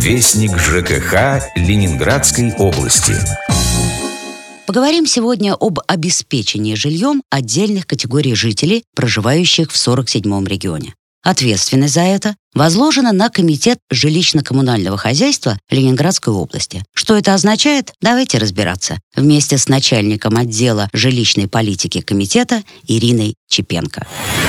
Вестник ЖКХ Ленинградской области. Поговорим сегодня об обеспечении жильем отдельных категорий жителей, проживающих в 47-м регионе. Ответственность за это возложена на Комитет жилищно-коммунального хозяйства Ленинградской области. Что это означает? Давайте разбираться. Вместе с начальником отдела жилищной политики комитета Ириной Чепенко.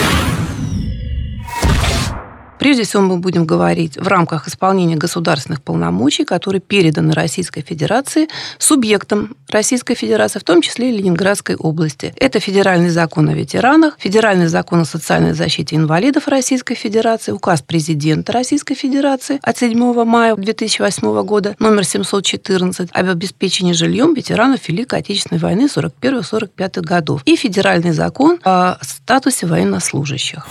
Прежде всего мы будем говорить в рамках исполнения государственных полномочий, которые переданы Российской Федерации субъектам Российской Федерации, в том числе и Ленинградской области. Это Федеральный закон о ветеранах, Федеральный закон о социальной защите инвалидов Российской Федерации, Указ президента Российской Федерации от 7 мая 2008 года, номер 714, об обеспечении жильем ветеранов Великой Отечественной войны 41-45 годов и Федеральный закон о статусе военнослужащих.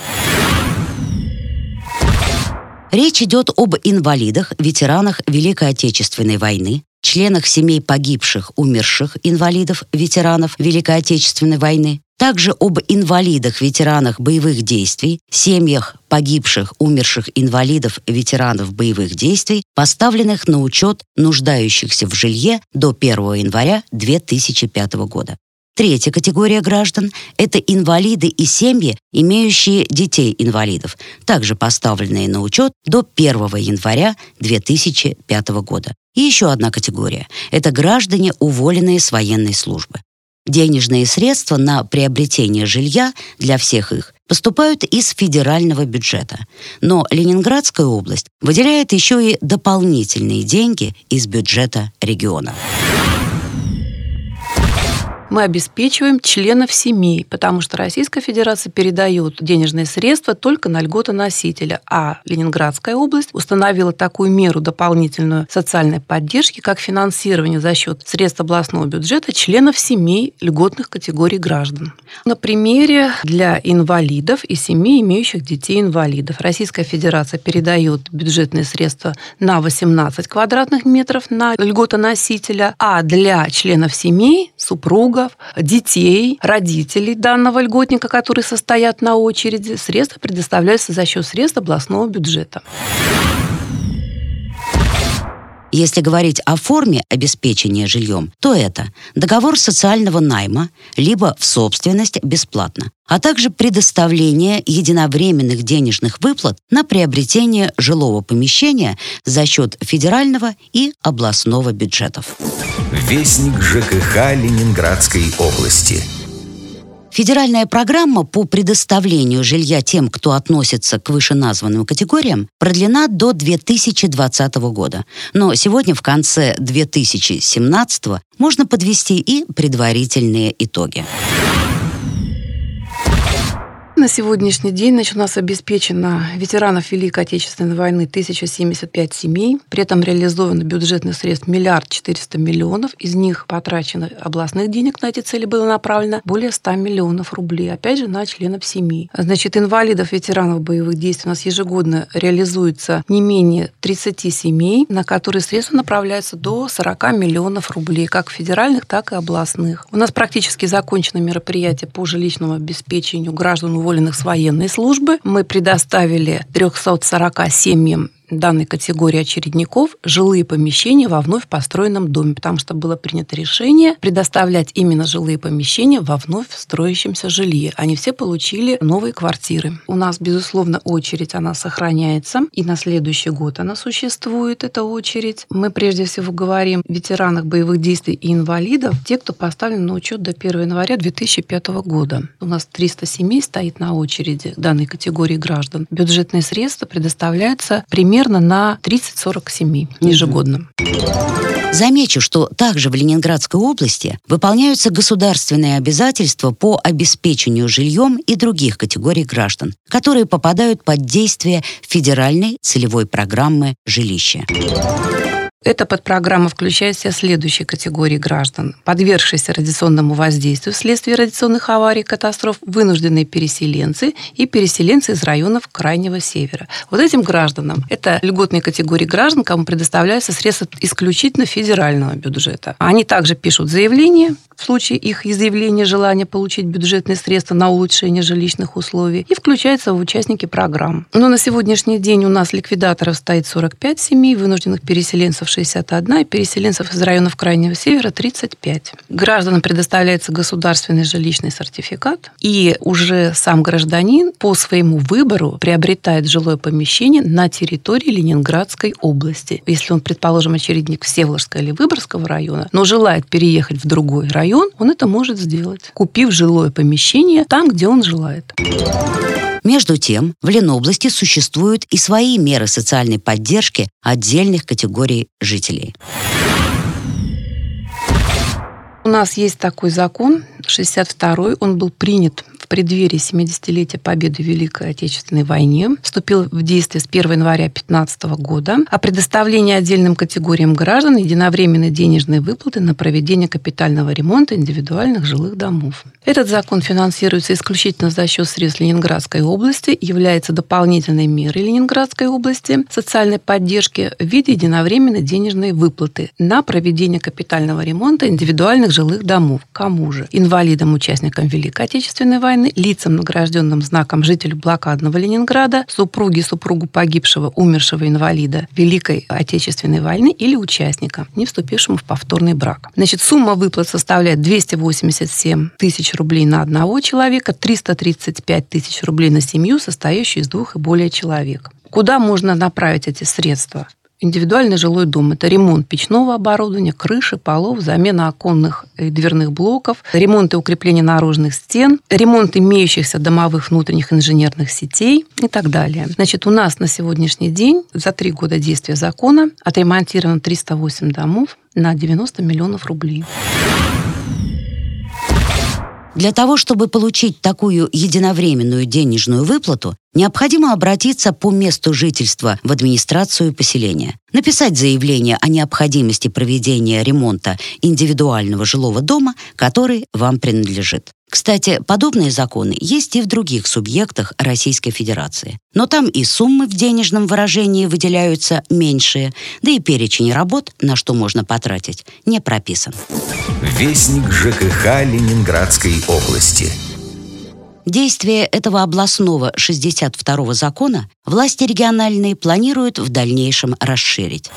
Речь идет об инвалидах, ветеранах Великой Отечественной войны, членах семей погибших, умерших инвалидов, ветеранов Великой Отечественной войны, также об инвалидах, ветеранах боевых действий, семьях погибших, умерших инвалидов, ветеранов боевых действий, поставленных на учет нуждающихся в жилье до 1 января 2005 года. Третья категория граждан – это инвалиды и семьи, имеющие детей-инвалидов, также поставленные на учет до 1 января 2005 года. И еще одна категория – это граждане, уволенные с военной службы. Денежные средства на приобретение жилья для всех их поступают из федерального бюджета. Но Ленинградская область выделяет еще и дополнительные деньги из бюджета региона. Мы обеспечиваем членов семей, потому что Российская Федерация передает денежные средства только на льготоносителя, а Ленинградская область установила такую меру дополнительную социальной поддержки, как финансирование за счет средств областного бюджета членов семей льготных категорий граждан. На примере для инвалидов и семей, имеющих детей-инвалидов, Российская Федерация передает бюджетные средства на 18 квадратных метров на льготоносителя, а для членов семей, супругов, детей, родителей данного льготника, которые состоят на очереди, средства предоставляются за счет средств областного бюджета. Если говорить о форме обеспечения жильем, то это договор социального найма, либо в собственность бесплатно, а также предоставление единовременных денежных выплат на приобретение жилого помещения за счет федерального и областного бюджетов. Вестник ЖКХ Ленинградской области. Федеральная программа по предоставлению жилья тем, кто относится к вышеназванным категориям, продлена до 2020 года. Но сегодня, в конце 2017, можно подвести и предварительные итоги. На сегодняшний день у нас обеспечено ветеранов Великой Отечественной войны 1075 семей. При этом реализовано бюджетных средств 1 400 000 000. Из них потрачено областных денег на эти цели было направлено более 100 миллионов рублей. Опять же, на членов семей. Значит, инвалидов, ветеранов боевых действий у нас ежегодно реализуется не менее 30 семей, на которые средства направляются до 40 миллионов рублей, как федеральных, так и областных. У нас практически закончено мероприятие по жилищному обеспечению граждан, уволенных с военной службы. Мы предоставили 340 семьям данной категории очередников жилые помещения во вновь построенном доме, потому что было принято решение предоставлять именно жилые помещения во вновь строящемся жилье. Они все получили новые квартиры. У нас, безусловно, очередь, она сохраняется, и на следующий год она существует, эта очередь. Мы прежде всего говорим о ветеранах боевых действий и инвалидов, те, кто поставлен на учет до 1 января 2005 года. У нас 300 семей стоит на очереди данной категории граждан. Бюджетные средства предоставляются примерно на 30-40 семей ежегодно. Замечу, что также в Ленинградской области выполняются государственные обязательства по обеспечению жильем и других категорий граждан, которые попадают под действие федеральной целевой программы «Жилище». Эта подпрограмма включает в себя следующие категории граждан: подвергшиеся радиационному воздействию вследствие радиационных аварий, катастроф, вынужденные переселенцы и переселенцы из районов Крайнего Севера. Вот этим гражданам, это льготные категории граждан, кому предоставляются средства исключительно федерального бюджета. Они также пишут заявление в случае их изъявления желания получить бюджетные средства на улучшение жилищных условий и включается в участники программ. Но на сегодняшний день у нас ликвидаторов стоит 45 семей, вынужденных переселенцев 61 и переселенцев из районов Крайнего Севера 35. Гражданам предоставляется государственный жилищный сертификат, и уже сам гражданин по своему выбору приобретает жилое помещение на территории Ленинградской области. Если он, предположим, очередник Всеволожского или Выборгского района, но желает переехать в другой район, он это может сделать, купив жилое помещение там, где он желает. Между тем, в Ленобласти существуют и свои меры социальной поддержки отдельных категорий жителей. У нас есть такой закон, 62-й, он был принят в преддверии 70-летия победы в Великой Отечественной войне, вступил в действие с 1 января 2015 года, о предоставлении отдельным категориям граждан единовременной денежной выплаты на проведение капитального ремонта индивидуальных жилых домов. Этот закон финансируется исключительно за счет средств Ленинградской области, является дополнительной мерой Ленинградской области социальной поддержки в виде единовременной денежной выплаты на проведение капитального ремонта индивидуальных жилых домов. Кому же? Инвалидам, участникам Великой Отечественной войны, лицам, награжденным знаком жителю блокадного Ленинграда, супругу погибшего, умершего инвалида Великой Отечественной войны или участника, не вступившему в повторный брак. Значит, сумма выплат составляет 287 тысяч рублей на одного человека, 335 тысяч рублей на семью, состоящую из 2 и более человек. Куда можно направить эти средства? Индивидуальный жилой дом – это ремонт печного оборудования, крыши, полов, замена оконных и дверных блоков, ремонт и укрепление наружных стен, ремонт имеющихся домовых внутренних инженерных сетей и так далее. Значит, у нас на сегодняшний день за 3 года действия закона отремонтировано 308 домов на 90 миллионов рублей. Для того, чтобы получить такую единовременную денежную выплату, необходимо обратиться по месту жительства в администрацию поселения, написать заявление о необходимости проведения ремонта индивидуального жилого дома, который вам принадлежит. Кстати, подобные законы есть и в других субъектах Российской Федерации. Но там и суммы в денежном выражении выделяются меньшие, да и перечень работ, на что можно потратить, не прописан. Вестник ЖКХ Ленинградской области. Действие этого областного 62-го закона власти региональные планируют в дальнейшем расширить.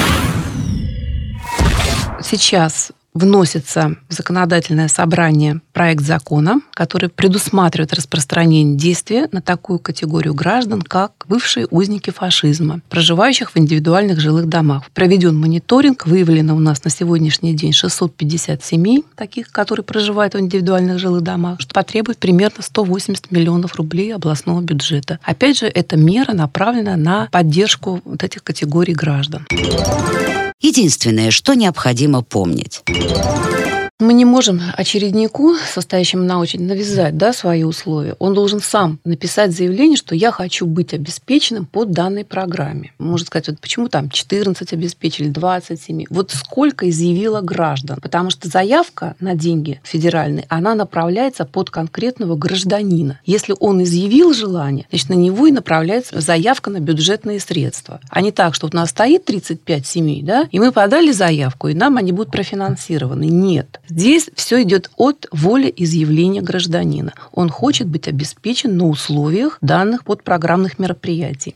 Сейчас вносится в законодательное собрание проект закона, который предусматривает распространение действия на такую категорию граждан, как бывшие узники фашизма, проживающих в индивидуальных жилых домах. Проведен мониторинг, выявлено у нас на сегодняшний день 650 семей, таких, которые проживают в индивидуальных жилых домах, что потребует примерно 180 миллионов рублей областного бюджета. Опять же, эта мера направлена на поддержку вот этих категорий граждан. Единственное, что необходимо помнить. Мы не можем очереднику, состоящему на очередь, навязать свои условия. Он должен сам написать заявление, что я хочу быть обеспеченным по данной программе. Может сказать, вот почему там 14 обеспечили, 27. Вот сколько изъявило граждан. Потому что заявка на деньги федеральные, она направляется под конкретного гражданина. Если он изъявил желание, значит, на него и направляется заявка на бюджетные средства. А не так, что вот у нас стоит 35 семей, и мы подали заявку, и нам они будут профинансированы. Нет. Здесь все идет от воли изъявления гражданина. Он хочет быть обеспечен на условиях данных подпрограммных мероприятий.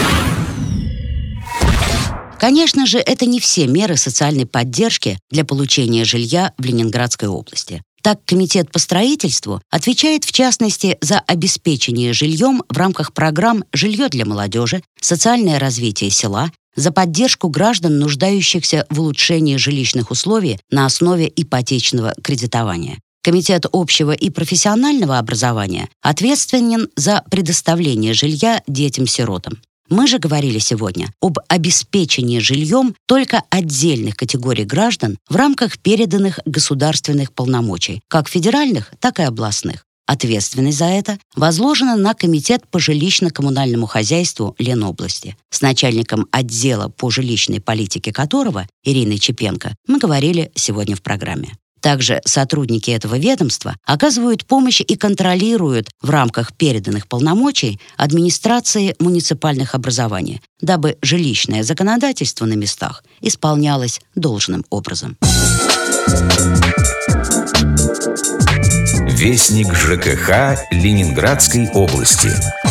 Конечно же, это не все меры социальной поддержки для получения жилья в Ленинградской области. Так, Комитет по строительству отвечает, в частности, за обеспечение жильем в рамках программ «Жилье для молодежи», «Социальное развитие села», за поддержку граждан, нуждающихся в улучшении жилищных условий на основе ипотечного кредитования. Комитет общего и профессионального образования ответственен за предоставление жилья детям-сиротам. Мы же говорили сегодня об обеспечении жильем только отдельных категорий граждан в рамках переданных государственных полномочий, как федеральных, так и областных. Ответственность за это возложена на Комитет по жилищно-коммунальному хозяйству Ленобласти, с начальником отдела по жилищной политике которого, Ириной Чепенко, мы говорили сегодня в программе. Также сотрудники этого ведомства оказывают помощь и контролируют в рамках переданных полномочий администрации муниципальных образований, дабы жилищное законодательство на местах исполнялось должным образом. Вестник ЖКХ Ленинградской области.